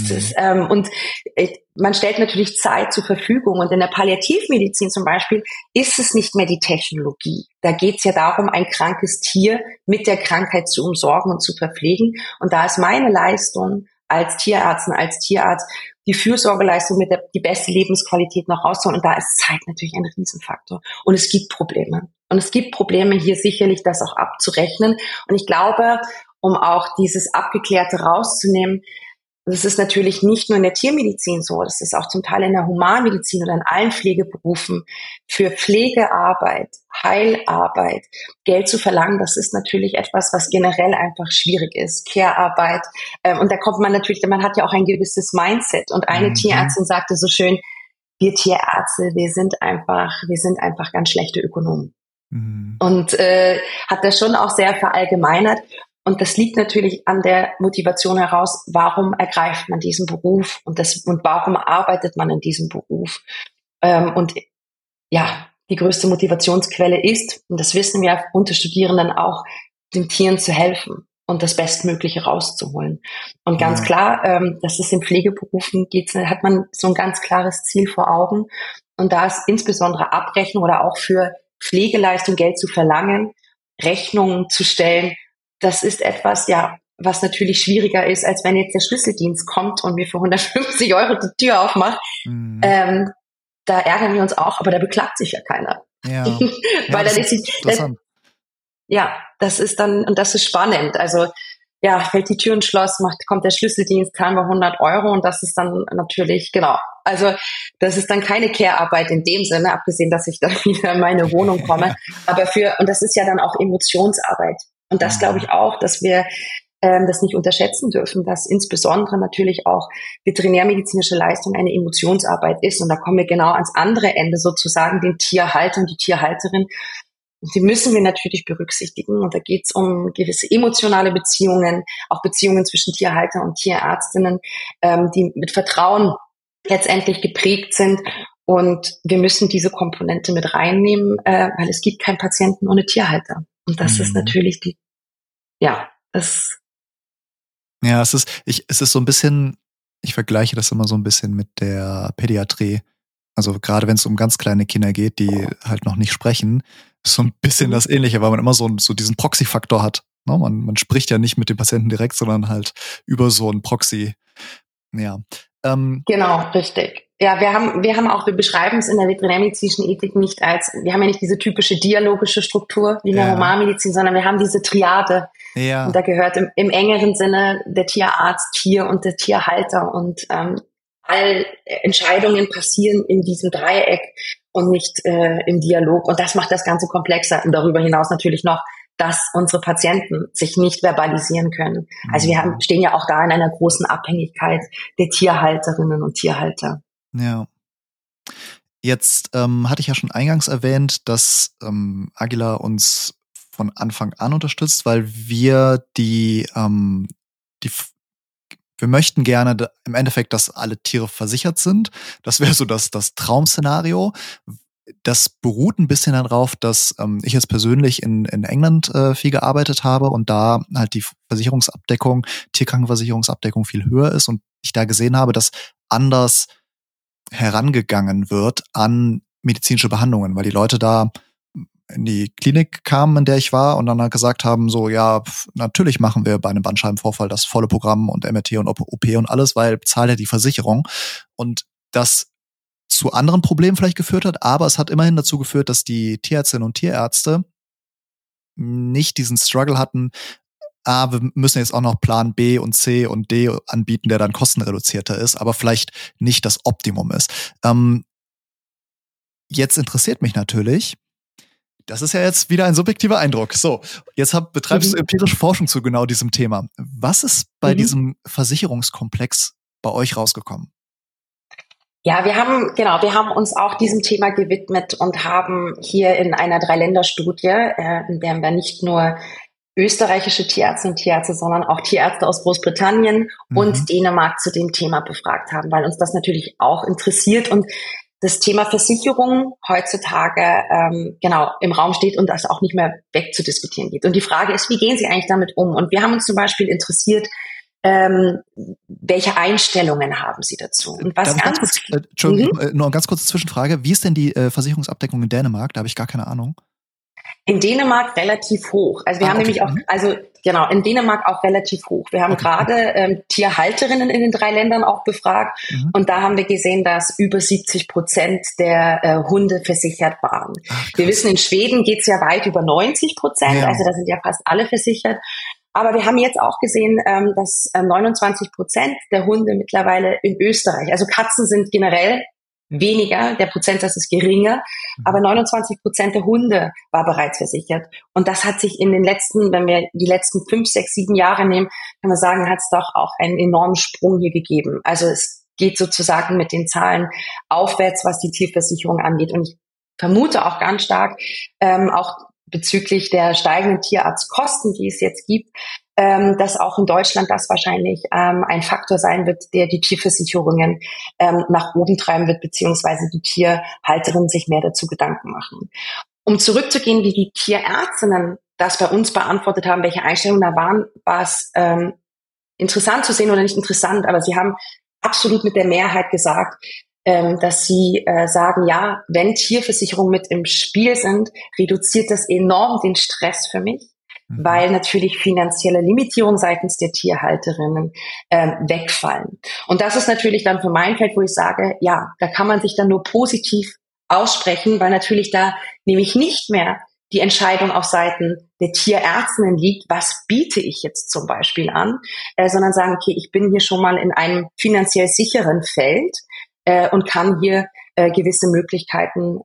Man stellt natürlich Zeit zur Verfügung. Und in der Palliativmedizin zum Beispiel ist es nicht mehr die Technologie. Da geht es ja darum, ein krankes Tier mit der Krankheit zu umsorgen und zu verpflegen. Und da ist meine Leistung als Tierärztin, als Tierarzt, die Fürsorgeleistung mit die beste Lebensqualität noch rauszuholen. Und da ist Zeit natürlich ein Riesenfaktor. Und es gibt Probleme. Und es gibt Probleme hier sicherlich, das auch abzurechnen. Und ich glaube, um auch dieses Abgeklärte rauszunehmen, das ist natürlich nicht nur in der Tiermedizin so, das ist auch zum Teil in der Humanmedizin oder in allen Pflegeberufen. Für Pflegearbeit, Heilarbeit, Geld zu verlangen, das ist natürlich etwas, was generell einfach schwierig ist. Care-Arbeit. Und da kommt man natürlich, man hat ja auch ein gewisses Mindset. Und eine Tierärztin sagte so schön, wir Tierärzte, wir sind einfach ganz schlechte Ökonomen. Und hat das schon auch sehr verallgemeinert. Und das liegt natürlich an der Motivation heraus, warum ergreift man diesen Beruf und warum arbeitet man in diesem Beruf. Und ja, die größte Motivationsquelle ist, und das wissen wir unter Studierenden auch, den Tieren zu helfen und das Bestmögliche rauszuholen. Und ganz klar, das ist in Pflegeberufen, hat man so ein ganz klares Ziel vor Augen. Und da ist insbesondere Abrechnung oder auch für Pflegeleistung Geld zu verlangen, Rechnungen zu stellen, das ist etwas, ja, was natürlich schwieriger ist, als wenn jetzt der Schlüsseldienst kommt und mir für 150 € die Tür aufmacht. Da ärgern wir uns auch, aber da beklagt sich ja keiner. Ja. Weil dann ist das ist dann, und das ist spannend. Also, ja, fällt die Tür ins Schloss, kommt der Schlüsseldienst, zahlen wir 100 € und das ist dann natürlich, genau. Also, das ist dann keine Care-Arbeit in dem Sinne, abgesehen, dass ich dann wieder in meine Wohnung komme. Und das ist ja dann auch Emotionsarbeit. Und das glaube ich auch, dass wir das nicht unterschätzen dürfen, dass insbesondere natürlich auch veterinärmedizinische Leistung eine Emotionsarbeit ist. Und da kommen wir genau ans andere Ende sozusagen, den Tierhalter und die Tierhalterin. Und die müssen wir natürlich berücksichtigen. Und da geht es um gewisse emotionale Beziehungen, auch Beziehungen zwischen Tierhalter und Tierärztinnen, die mit Vertrauen letztendlich geprägt sind. Und wir müssen diese Komponente mit reinnehmen, weil es gibt keinen Patienten ohne Tierhalter. Und das ist natürlich es ist so ein bisschen, ich vergleiche das immer so ein bisschen mit der Pädiatrie. Also gerade wenn es um ganz kleine Kinder geht, die halt noch nicht sprechen, ist so ein bisschen das Ähnliche, weil man immer so diesen Proxy-Faktor hat. Ne? Man spricht ja nicht mit dem Patienten direkt, sondern halt über so einen Proxy. Ja. Genau, richtig. Ja, wir beschreiben es in der veterinärmedizinischen Ethik nicht wir haben ja nicht diese typische dialogische Struktur wie in der Humanmedizin, sondern wir haben diese Triade. Ja. Und da gehört im engeren Sinne der Tierarzt, Tier und der Tierhalter und all Entscheidungen passieren in diesem Dreieck und nicht im Dialog. Und das macht das Ganze komplexer und darüber hinaus natürlich noch, dass unsere Patienten sich nicht verbalisieren können. Also wir stehen ja auch da in einer großen Abhängigkeit der Tierhalterinnen und Tierhalter. Ja. Jetzt hatte ich ja schon eingangs erwähnt, dass Agila uns von Anfang an unterstützt, weil wir wir möchten gerne im Endeffekt, dass alle Tiere versichert sind. Das wäre so das Traum-Szenario. Das beruht ein bisschen darauf, dass ich jetzt persönlich in England viel gearbeitet habe und da halt die Versicherungsabdeckung, Tierkrankenversicherungsabdeckung viel höher ist und ich da gesehen habe, dass anders herangegangen wird an medizinische Behandlungen, weil die Leute da in die Klinik kamen, in der ich war und dann halt gesagt haben, so, ja, natürlich machen wir bei einem Bandscheibenvorfall das volle Programm und MRT und OP und alles, weil zahlt ja die Versicherung. Und das zu anderen Problemen vielleicht geführt hat, aber es hat immerhin dazu geführt, dass die Tierärztinnen und Tierärzte nicht diesen Struggle hatten, wir müssen jetzt auch noch Plan B und C und D anbieten, der dann kostenreduzierter ist, aber vielleicht nicht das Optimum ist. Jetzt interessiert mich natürlich, das ist ja jetzt wieder ein subjektiver Eindruck. So, jetzt betreibst du empirische Forschung zu genau diesem Thema. Was ist bei diesem Versicherungskomplex bei euch rausgekommen? Ja, wir haben uns auch diesem Thema gewidmet und haben hier in einer 3-Länder-Studie, in der wir nicht nur österreichische Tierärzte und Tierärzte, sondern auch Tierärzte aus Großbritannien und Dänemark zu dem Thema befragt haben, weil uns das natürlich auch interessiert und das Thema Versicherung heutzutage im Raum steht und das auch nicht mehr wegzudiskutieren geht. Und die Frage ist, wie gehen Sie eigentlich damit um? Und wir haben uns zum Beispiel interessiert, welche Einstellungen haben Sie dazu? Und was Entschuldigung, nur eine ganz kurze Zwischenfrage. Wie ist denn die Versicherungsabdeckung in Dänemark? Da habe ich gar keine Ahnung. In Dänemark relativ hoch. Also wir haben nämlich auch, in Dänemark auch relativ hoch. Wir haben gerade Tierhalterinnen in den 3 Ländern auch befragt und da haben wir gesehen, dass über 70% der Hunde versichert waren. Wir wissen, in Schweden geht's ja weit über 90%, also da sind ja fast alle versichert. Aber wir haben jetzt auch gesehen, dass 29% der Hunde mittlerweile in Österreich, also Katzen sind generell weniger, der Prozentsatz ist geringer, aber 29% der Hunde war bereits versichert. Und das hat sich in den letzten, wenn wir die letzten 5, 6, 7 Jahre nehmen, kann man sagen, hat es doch auch einen enormen Sprung hier gegeben. Also es geht sozusagen mit den Zahlen aufwärts, was die Tierversicherung angeht. Und ich vermute auch ganz stark, auch bezüglich der steigenden Tierarztkosten, die es jetzt gibt, dass auch in Deutschland das wahrscheinlich ein Faktor sein wird, der die Tierversicherungen nach oben treiben wird, beziehungsweise die Tierhalterinnen sich mehr dazu Gedanken machen. Um zurückzugehen, wie die Tierärztinnen das bei uns beantwortet haben, welche Einstellungen da waren, war es interessant zu sehen oder nicht interessant, aber sie haben absolut mit der Mehrheit gesagt, dass sie sagen, ja, wenn Tierversicherungen mit im Spiel sind, reduziert das enorm den Stress für mich, weil natürlich finanzielle Limitierungen seitens der Tierhalterinnen wegfallen. Und das ist natürlich dann für mein Feld, wo ich sage, ja, da kann man sich dann nur positiv aussprechen, weil natürlich da nämlich nicht mehr die Entscheidung auf Seiten der Tierärztinnen liegt, was biete ich jetzt zum Beispiel an, sondern sagen, okay, ich bin hier schon mal in einem finanziell sicheren Feld und kann hier gewisse Möglichkeiten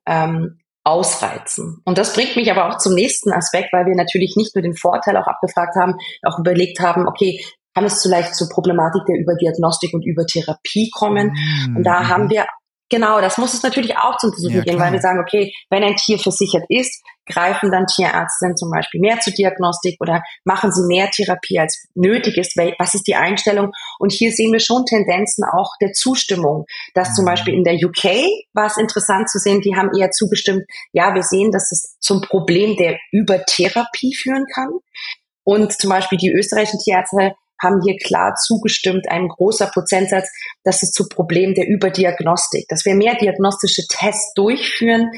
ausreizen. Und das bringt mich aber auch zum nächsten Aspekt, weil wir natürlich nicht nur den Vorteil auch abgefragt haben, auch überlegt haben, okay, kann es vielleicht zur Problematik der Überdiagnostik und Übertherapie kommen? Und da haben wir, genau, das muss es natürlich auch zum Untersuchen gehen, weil wir sagen, okay, wenn ein Tier versichert ist, greifen dann Tierärztinnen zum Beispiel mehr zur Diagnostik oder machen sie mehr Therapie als nötig ist. Was ist die Einstellung? Und hier sehen wir schon Tendenzen auch der Zustimmung. Dass zum Beispiel in der UK war es interessant zu sehen, die haben eher zugestimmt, ja, wir sehen, dass es zum Problem der Übertherapie führen kann. Und zum Beispiel die österreichischen Tierärzte haben hier klar zugestimmt, ein großer Prozentsatz, dass es zu Problemen der Überdiagnostik, dass wir mehr diagnostische Tests durchführen,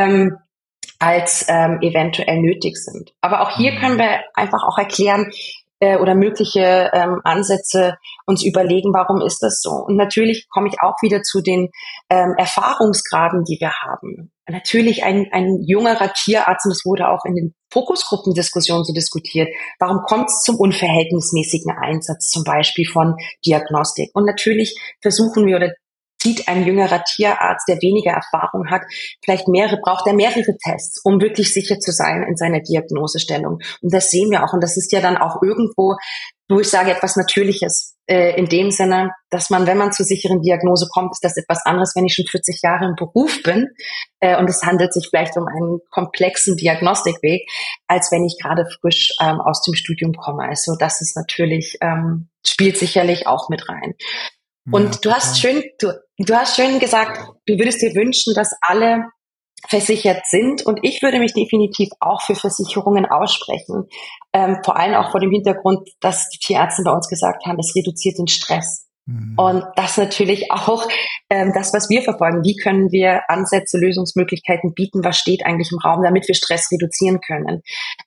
als eventuell nötig sind. Aber auch hier können wir einfach auch erklären oder mögliche Ansätze uns überlegen, warum ist das so? Und natürlich komme ich auch wieder zu den Erfahrungsgraden, die wir haben. Natürlich ein jüngerer Tierarzt, und das wurde auch in den Fokusgruppendiskussionen so diskutiert, warum kommt es zum unverhältnismäßigen Einsatz zum Beispiel von Diagnostik? Und natürlich versuchen wir oder sieht ein jüngerer Tierarzt, der weniger Erfahrung hat, braucht er mehrere Tests, um wirklich sicher zu sein in seiner Diagnosestellung. Und das sehen wir auch. Und das ist ja dann auch irgendwo, wo ich sage, etwas Natürliches. In dem Sinne, dass man, wenn man zur sicheren Diagnose kommt, ist das etwas anderes, wenn ich schon 40 Jahre im Beruf bin und es handelt sich vielleicht um einen komplexen Diagnostikweg, als wenn ich gerade frisch aus dem Studium komme. Also das ist natürlich, spielt sicherlich auch mit rein. Und du hast schön gesagt, du würdest dir wünschen, dass alle versichert sind. Und ich würde mich definitiv auch für Versicherungen aussprechen. Vor allem auch vor dem Hintergrund, dass die Tierärzte bei uns gesagt haben, es reduziert den Stress. Und das natürlich auch das, was wir verfolgen. Wie können wir Ansätze, Lösungsmöglichkeiten bieten? Was steht eigentlich im Raum, damit wir Stress reduzieren können?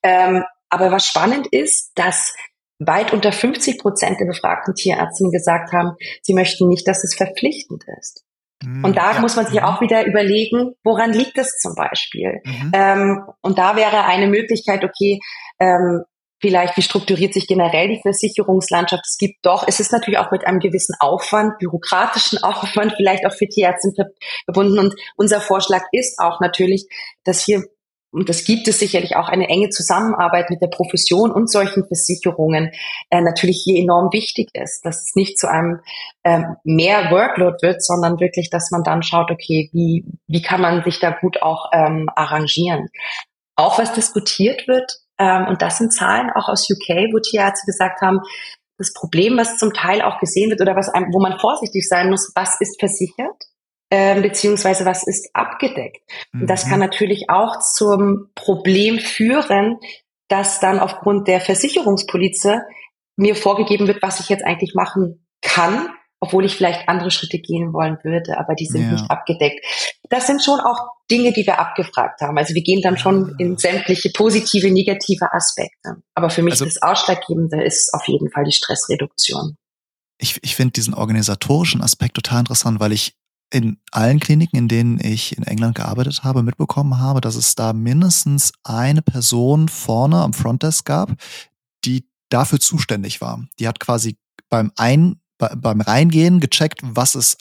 Aber was spannend ist, dass weit unter 50% der befragten Tierärztinnen gesagt haben, sie möchten nicht, dass es verpflichtend ist. Und da muss man sich auch wieder überlegen, woran liegt es zum Beispiel? Und da wäre eine Möglichkeit, okay, vielleicht, wie strukturiert sich generell die Versicherungslandschaft? Es ist natürlich auch mit einem gewissen Aufwand, bürokratischen Aufwand, vielleicht auch für Tierärzte verbunden. Und unser Vorschlag ist auch natürlich, dass hier, und das gibt es sicherlich auch, eine enge Zusammenarbeit mit der Profession und solchen Versicherungen natürlich hier enorm wichtig ist, dass es nicht zu einem mehr Workload wird, sondern wirklich, dass man dann schaut, okay, wie kann man sich da gut auch arrangieren? Auch was diskutiert wird, und das sind Zahlen auch aus UK, wo Tierärzte gesagt haben, das Problem, was zum Teil auch gesehen wird oder wo man vorsichtig sein muss, was ist versichert, beziehungsweise was ist abgedeckt. Und das kann natürlich auch zum Problem führen, dass dann aufgrund der Versicherungspolize mir vorgegeben wird, was ich jetzt eigentlich machen kann, obwohl ich vielleicht andere Schritte gehen wollen würde, aber die sind nicht abgedeckt. Das sind schon auch Dinge, die wir abgefragt haben. Also wir gehen dann schon in sämtliche positive, negative Aspekte. Aber für mich das Ausschlaggebende ist auf jeden Fall die Stressreduktion. Ich finde diesen organisatorischen Aspekt total interessant, weil ich in allen Kliniken, in denen ich in England gearbeitet habe, mitbekommen habe, dass es da mindestens eine Person vorne am Frontdesk gab, die dafür zuständig war. Die hat quasi beim Reingehen gecheckt, was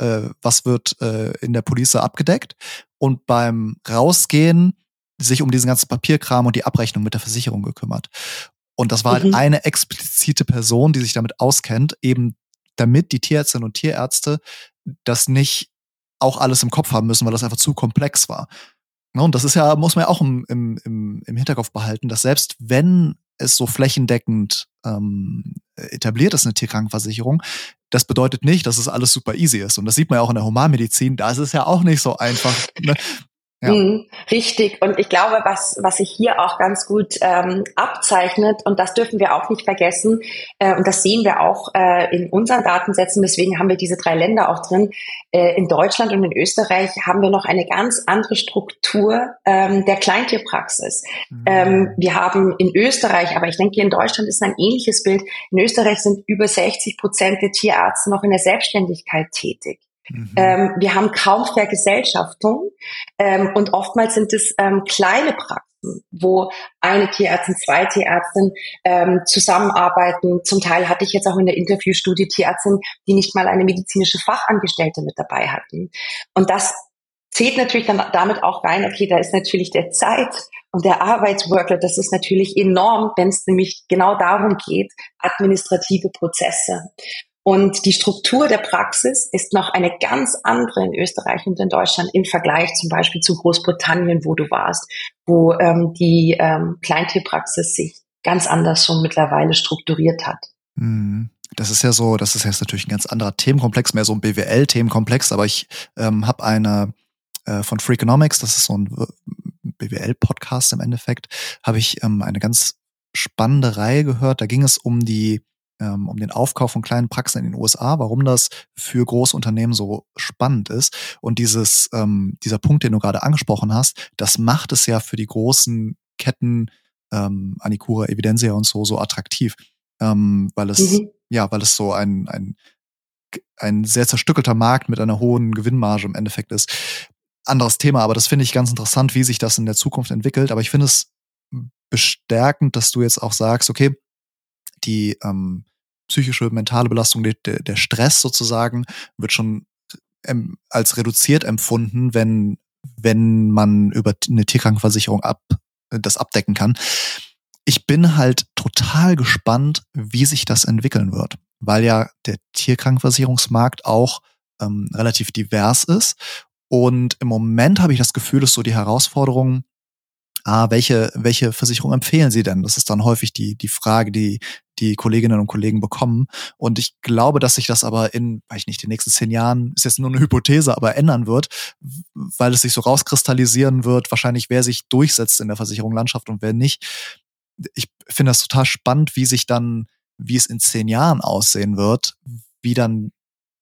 wird in der Police abgedeckt, und beim Rausgehen sich um diesen ganzen Papierkram und die Abrechnung mit der Versicherung gekümmert. Und das war halt eine explizite Person, die sich damit auskennt, eben damit die Tierärztinnen und Tierärzte das nicht auch alles im Kopf haben müssen, weil das einfach zu komplex war. Und das ist ja, muss man ja auch im Hinterkopf behalten, dass selbst wenn es so flächendeckend etabliert ist, eine Tierkrankenversicherung, das bedeutet nicht, dass es alles super easy ist. Und das sieht man ja auch in der Humanmedizin, da ist es ja auch nicht so einfach. Ne? Ja. Richtig. Und ich glaube, was sich hier auch ganz gut abzeichnet, und das dürfen wir auch nicht vergessen, und das sehen wir auch in unseren Datensätzen, deswegen haben wir diese 3 Länder auch drin. In Deutschland und in Österreich haben wir noch eine ganz andere Struktur der Kleintierpraxis. Wir haben in Österreich, aber ich denke, in Deutschland ist ein ähnliches Bild. In Österreich sind über 60% der Tierärzte noch in der Selbstständigkeit tätig. Wir haben kaum Vergesellschaftung und oftmals sind es kleine Praxen, wo eine Tierärztin, 2 Tierärztinnen zusammenarbeiten. Zum Teil hatte ich jetzt auch in der Interviewstudie Tierärztinnen, die nicht mal eine medizinische Fachangestellte mit dabei hatten. Und das zählt natürlich dann damit auch rein, okay, da ist natürlich der Zeit- und der Arbeitsworkload, das ist natürlich enorm, wenn es nämlich genau darum geht, administrative Prozesse. Und die Struktur der Praxis ist noch eine ganz andere in Österreich und in Deutschland im Vergleich zum Beispiel zu Großbritannien, wo du warst, wo die Kleintierpraxis sich ganz anders schon mittlerweile strukturiert hat. Das ist jetzt natürlich ein ganz anderer Themenkomplex, mehr so ein BWL-Themenkomplex, aber ich habe eine von Freakonomics, das ist so ein BWL-Podcast im Endeffekt, habe ich eine ganz spannende Reihe gehört. Da ging es um den Aufkauf von kleinen Praxen in den USA, warum das für Großunternehmen so spannend ist. Und dieser Punkt, den du gerade angesprochen hast, das macht es ja für die großen Ketten, Anicura, Evidensia und so attraktiv, weil es so ein sehr zerstückelter Markt mit einer hohen Gewinnmarge im Endeffekt ist. Anderes Thema, aber das finde ich ganz interessant, wie sich das in der Zukunft entwickelt. Aber ich finde es bestärkend, dass du jetzt auch sagst, okay, die psychische, mentale Belastung, der Stress sozusagen, wird schon als reduziert empfunden, wenn man über eine Tierkrankenversicherung das abdecken kann. Ich bin halt total gespannt, wie sich das entwickeln wird, weil ja der Tierkrankenversicherungsmarkt auch relativ divers ist. Und im Moment habe ich das Gefühl, dass so die Herausforderung, welche Versicherung empfehlen Sie denn? Das ist dann häufig die Frage, die Kolleginnen und Kollegen bekommen. Und ich glaube, dass sich das aber in, weiß ich nicht, den nächsten 10 Jahren, ist jetzt nur eine Hypothese, aber ändern wird, weil es sich so rauskristallisieren wird, wahrscheinlich wer sich durchsetzt in der Versicherungslandschaft und wer nicht. Ich finde das total spannend, wie es in 10 Jahren aussehen wird, wie dann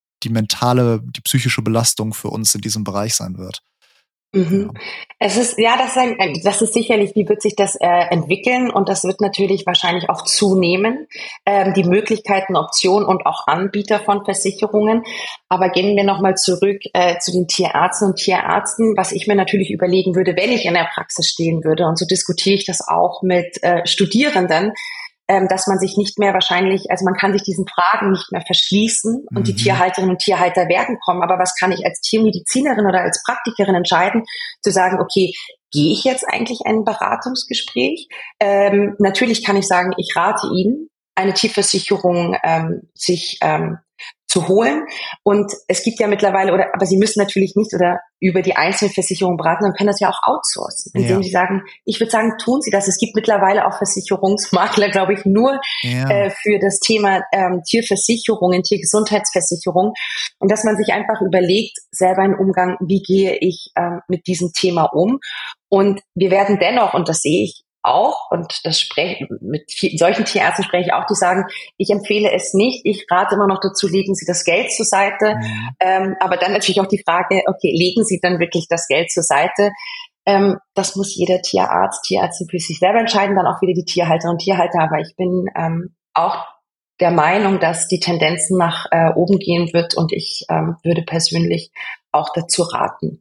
die psychische Belastung für uns in diesem Bereich sein wird. Mhm. Ja. Das ist sicherlich, wie wird sich das entwickeln, und das wird natürlich wahrscheinlich auch zunehmen, die Möglichkeiten, Optionen und auch Anbieter von Versicherungen. Aber gehen wir nochmal zurück zu den Tierärzten und Tierärzten, was ich mir natürlich überlegen würde, wenn ich in der Praxis stehen würde, und so diskutiere ich das auch mit Studierenden, dass man sich nicht mehr man kann sich diesen Fragen nicht mehr verschließen, und die Tierhalterinnen und Tierhalter werden kommen. Aber was kann ich als Tiermedizinerin oder als Praktikerin entscheiden, zu sagen, okay, gehe ich jetzt eigentlich ein Beratungsgespräch? Natürlich kann ich sagen, ich rate Ihnen, eine Tierversicherung sich zu holen. Und es gibt ja mittlerweile, aber Sie müssen natürlich nicht über die einzelne Versicherung beraten, sondern können das ja auch outsourcen, indem Sie sagen, ich würde sagen, tun Sie das. Es gibt mittlerweile auch Versicherungsmakler, glaube ich, nur für das Thema Tierversicherungen, Tiergesundheitsversicherung. Und dass man sich einfach überlegt, selber einen Umgang, wie gehe ich mit diesem Thema um? Und wir werden dennoch, und das sehe ich auch, und mit solchen Tierärzten spreche ich auch, die sagen, ich empfehle es nicht, ich rate immer noch dazu, legen Sie das Geld zur Seite, aber dann natürlich auch die Frage, okay, legen Sie dann wirklich das Geld zur Seite? Das muss jeder Tierarzt, Tierärztin für sich selber entscheiden, dann auch wieder die Tierhalterinnen und Tierhalter, aber ich bin auch der Meinung, dass die Tendenzen nach oben gehen wird, und ich würde persönlich auch dazu raten.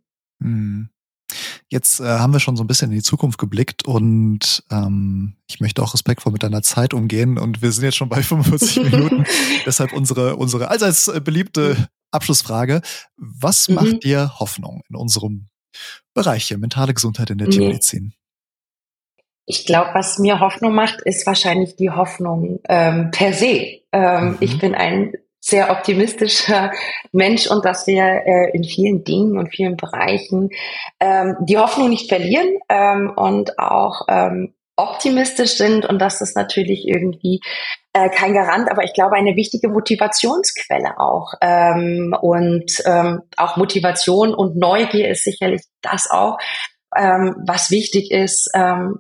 Jetzt haben wir schon so ein bisschen in die Zukunft geblickt, und ich möchte auch respektvoll mit deiner Zeit umgehen, und wir sind jetzt schon bei 45 Minuten. Deshalb unsere allseits beliebte Abschlussfrage. Was macht dir Hoffnung in unserem Bereich hier, mentale Gesundheit in der Tiermedizin? Ich glaube, was mir Hoffnung macht, ist wahrscheinlich die Hoffnung per se. Ich bin ein sehr optimistischer Mensch, und dass wir in vielen Dingen und vielen Bereichen die Hoffnung nicht verlieren und auch optimistisch sind, und dass das natürlich irgendwie kein Garant, aber ich glaube, eine wichtige Motivationsquelle auch. Auch Motivation und Neugier ist sicherlich das auch, was wichtig ist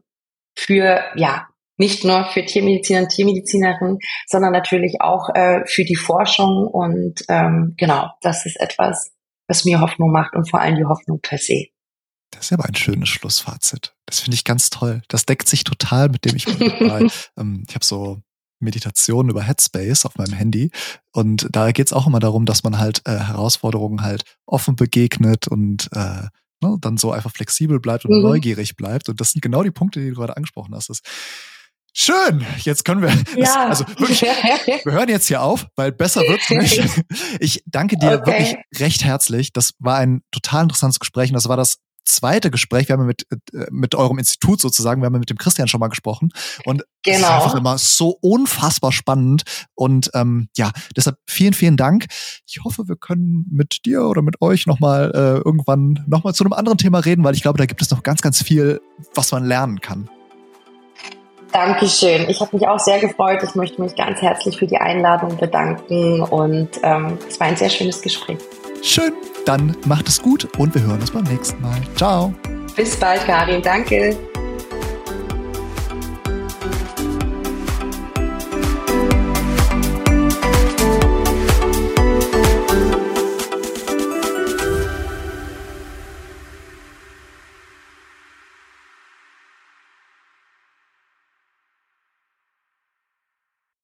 nicht nur für Tiermediziner und Tiermedizinerinnen, sondern natürlich auch für die Forschung. Und genau, das ist etwas, was mir Hoffnung macht, und vor allem die Hoffnung per se. Das ist aber ein schönes Schlussfazit. Das finde ich ganz toll. Das deckt sich total mit dem ich habe so Meditationen über Headspace auf meinem Handy, und da geht es auch immer darum, dass man halt Herausforderungen halt offen begegnet und dann so einfach flexibel bleibt und neugierig bleibt. Und das sind genau die Punkte, die du gerade angesprochen hast. Das schön, jetzt können wir, wirklich, wir hören jetzt hier auf, weil besser wird's nicht. Ich danke dir wirklich recht herzlich. Das war ein total interessantes Gespräch, und das war das zweite Gespräch. Wir haben mit eurem Institut sozusagen, wir haben mit dem Christian schon mal gesprochen, und es ist einfach immer so unfassbar spannend, und deshalb vielen, vielen Dank. Ich hoffe, wir können mit dir oder mit euch nochmal irgendwann nochmal zu einem anderen Thema reden, weil ich glaube, da gibt es noch ganz, ganz viel, was man lernen kann. Dankeschön. Ich habe mich auch sehr gefreut. Ich möchte mich ganz herzlich für die Einladung bedanken, und es war ein sehr schönes Gespräch. Schön, dann macht es gut, und wir hören uns beim nächsten Mal. Ciao. Bis bald, Karin. Danke.